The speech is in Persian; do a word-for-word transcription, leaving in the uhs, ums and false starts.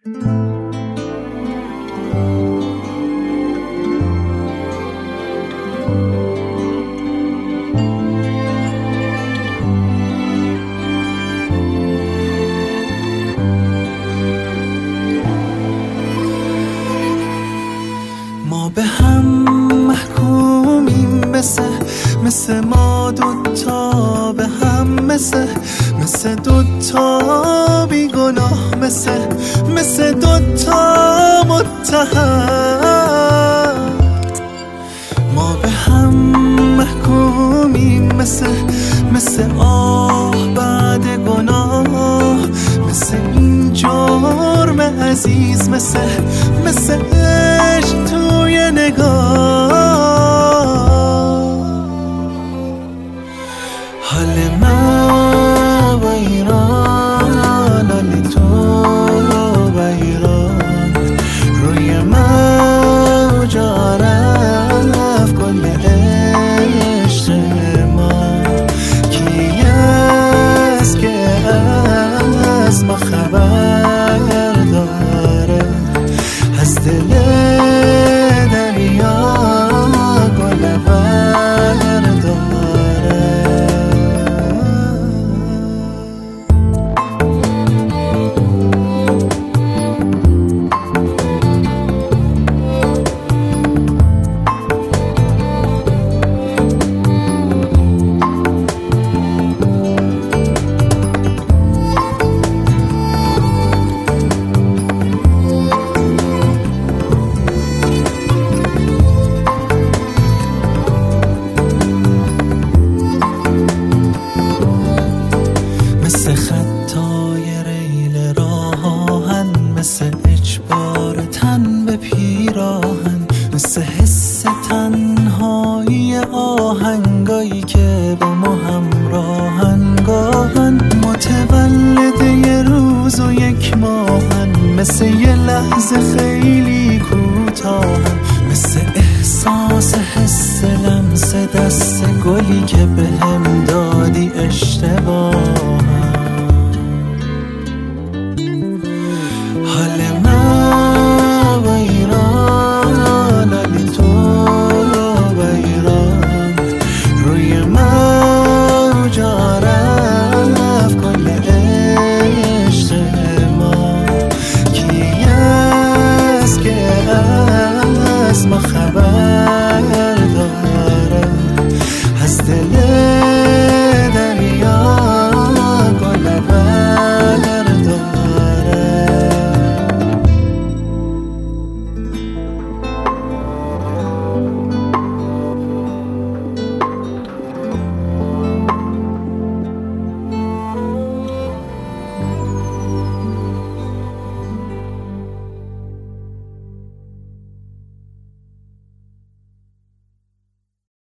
ما به هم محکومیم، مثل مثل ما دوتا به هم، مثل مثل دوتا بیگناه، مثل مثل دوتا متهم. ما به هم محکومیم، مثل مثل آه بعد گناه، مثل این جرم عزیز، مثل مثل عشق توی نگاه. حال من و ایران، حال تو و ایران، روی موج رفت گل عشق ما. کی است که از ما خبر داره، از دل دریا گل برداره. مثل خطای ریل راهن، مثل اجبار تن به پیراهن، مثل حس تنهایی آهنگایی که با ما همراهن. گاهن متولد یه روز و یک ماهن، مثل یه لحظه خیلی کوتاهن، مثل احساس حس لمس دست گلی که به هم داد.